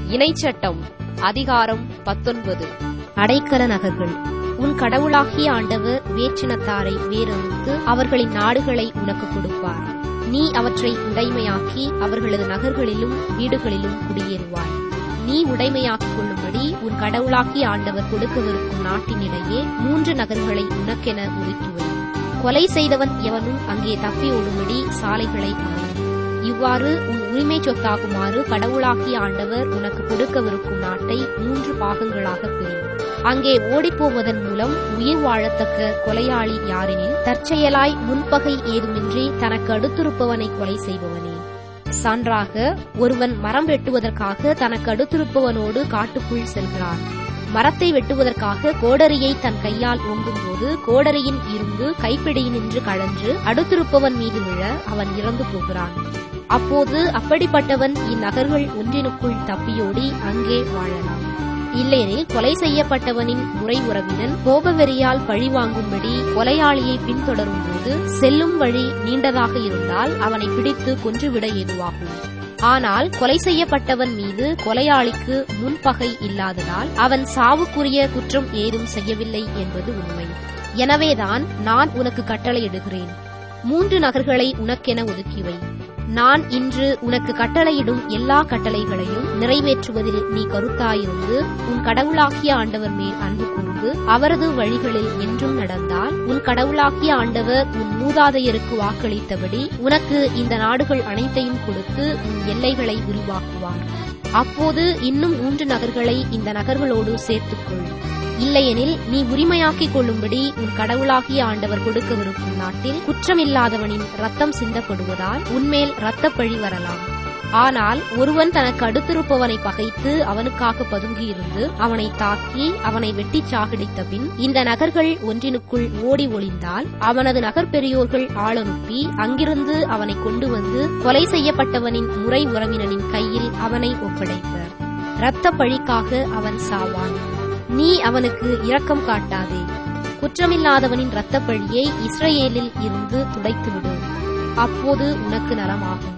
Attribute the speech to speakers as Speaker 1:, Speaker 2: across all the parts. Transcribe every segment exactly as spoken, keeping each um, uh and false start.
Speaker 1: இணைச்சட்டம் அதிகாரம் பத்தொன்பது.
Speaker 2: அடைக்கல நகர்கள். உன் கடவுளாகிய ஆண்டவர் வேற்றினத்தாரை வேறறுத்து அவர்களின் நாடுகளை உனக்கு கொடுப்பார். நீ அவற்றை உடைமையாக்கி அவர்களது நகர்களிலும் வீடுகளிலும் குடியேறுவாய். நீ உடைமையாக்கிக் கொள்ளும்படி உன் கடவுளாகிய ஆண்டவர் கொடுக்கவிருக்கும் நாட்டினிடையே மூன்று நகர்களை உனக்கென ஒதுக்கிவை. கொலை செய்தவன் எவனும் அங்கே தப்பி ஓடும்படி சாலைகளை அமையும். இவ்வாறு உன் உரிமை சொத்தாகுமாறு கடவுளாகிய ஆண்டவர் உனக்கு கொடுக்கவிருக்கும் நாட்டை மூன்று பாகங்களாக பிரியும். அங்கே ஓடிப்போவதன் மூலம் உயிர் வாழத்தக்க கொலையாளி யாரெனில் தற்செயலாய் முன்பகை ஏதுமின்றி தனக்கு அடுத்திருப்பவனை கொலை செய்பவனே. சான்றாக, ஒருவன் மரம் வெட்டுவதற்காக தனக்கு அடுத்திருப்பவனோடு காட்டுக்குள் செல்கிறான். மரத்தை வெட்டுவதற்காக கோடரியை தன் கையால் ஓங்கும்போது கோடரியின் இரும்பு கைப்பிடியினின்று கழன்று அடுத்திருப்பவன் மீது விழ அவன் இறந்து போகிறான். அப்போது அப்படிப்பட்டவன் இந்நகர்கள் ஒன்றினுக்குள் தப்பியோடி அங்கே வாழலாம். இல்லையெனில் கொலை செய்யப்பட்டவனின் முறை உறவினன் கோபவெறியால் பழி வாங்கும்படி கொலையாளியை பின்தொடரும் போது செல்லும் வழி நீண்டதாக இருந்தால் அவனை பிடித்து கொன்றுவிட ஏதுவாகும். ஆனால் கொலை செய்யப்பட்டவன் மீது கொலையாளிக்கு முன்பகை இல்லாததால் அவன் சாவுக்குரிய குற்றம் ஏதும் செய்யவில்லை என்பது உண்மை. எனவேதான் நான் உனக்கு கட்டளையிடுகிறேன், மூன்று நகர்களை உனக்கென ஒதுக்கிவை. நான் இன்று உனக்கு கட்டளையிடும் எல்லா கட்டளைகளையும் நிறைவேற்றுவதில் நீ கருத்தாயிருந்து உன் கடவுளாகிய ஆண்டவர் மேல் அன்பு கூர்ந்து அவரது வழிகளில் என்றும் நடந்தால் உன் கடவுளாகிய ஆண்டவர் உன் மூதாதையருக்கு வாக்களித்தபடி உனக்கு இந்த நாடுகள் அனைத்தையும் கொடுத்து உன் எல்லைகளை விரிவாக்குவார். அப்போது இன்னும் மூன்று நகர்களை இந்த நகர்களோடு சேர்த்துக்கொள். இல்லையெனில் நீ உரிமையாக்கிக் கொள்ளும்படி உன் கடவுளாகிய ஆண்டவர் கொடுக்கவிருக்கும் நாட்டில் குற்றமில்லாதவனின் ரத்தம் சிந்தப்படுவதால் உன்மேல் இரத்தப்பழி வரலாம். ஆனால் ஒருவன் தனக்கு அடுத்திருப்பவனை பகைத்து அவனுக்காக பதுங்கியிருந்து அவனை தாக்கி அவனை வெட்டிச் சாகடித்த பின் இந்த நகர்கள் ஒன்றினுக்குள் ஓடி ஒளிந்தால் அவனது நகர் பெரியோர்கள் ஆளனுப்பி அங்கிருந்து அவனை கொண்டு வந்து கொலை செய்யப்பட்டவனின் முறை உறவினனின் கையில் அவனை ஒப்படைப்பர். இரத்த பழிக்காக அவன் சாவான். நீ அவனுக்கு இரக்கம் காட்டாதே. குற்றமில்லாதவனின் இரத்தப்பழியை இஸ்ரவேலில் இருந்து துடைத்துவிடு. அப்போது உனக்கு நலமாகும்.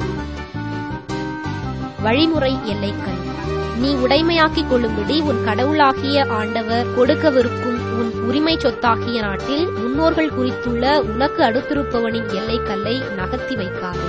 Speaker 2: வழிமுறை எல்லைக்கல். நீ உடைமையாக்கிக் கொள்ளும்படி உன் கடவுளாகிய ஆண்டவர் கொடுக்கவிருக்கும் உன் உரிமை சொத்தாகிய நாட்டில் முன்னோர்கள் குறித்துள்ள உனக்கு அடுத்திருப்பவனின் எல்லைக்கல்லை நகர்த்தி வைக்காதே.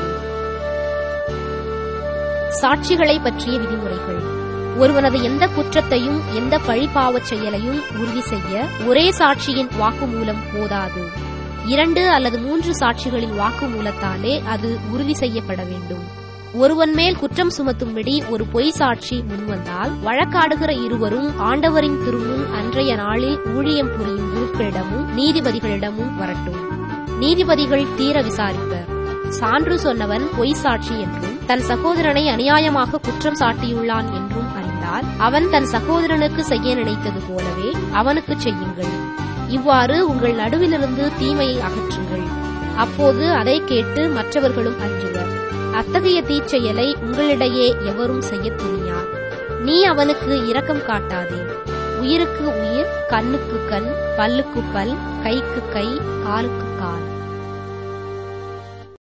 Speaker 2: சாட்சிகளை பற்றிய விதிமுறைகள். ஒருவனது எந்த குற்றத்தையும் எந்த பழிபாவச் செயலையும் உறுதி செய்ய ஒரே சாட்சியின் வாக்குமூலம் போதாது. இரண்டு அல்லது மூன்று சாட்சிகளின் வாக்குமூலத்தாலே அது உறுதி செய்யப்பட வேண்டும். ஒருவன் மேல் குற்றம் சுமத்தும்படி ஒரு பொய் சாட்சி முன்வந்தால் வழக்காடுகிற இருவரும் ஆண்டவரின் திருமுன் அன்றைய நாளில் ஊழியம் புரியும் குருக்களிடமும் நீதிபதிகளிடமும் வரட்டும். நீதிபதிகள் தீர விசாரிப்பர். சான்று சொன்னவன் பொய் சாட்சி என்றும் தன் சகோதரனை அநியாயமாக குற்றம் சாட்டியுள்ளான் என்றும் அறிந்தால் அவன் தன் சகோதரனுக்கு செய்ய நினைத்தது போலவே அவனுக்கு செய்யுங்கள். இவ்வாறு உங்கள் நடுவிலிருந்து தீமையை அகற்றுங்கள். அப்போது அதை கேட்டு மற்றவர்களும் அஞ்சுவர். அத்தகைய தீச்செயலை உங்களிடையே எவரும் செய்ய துணியார். நீ அவனுக்கு இரக்கம் காட்டாதே. உயிருக்கு உயிர், கண்ணுக்கு கண், பல்லுக்கு பல், கைக்கு கை, காலுக்கு கால்.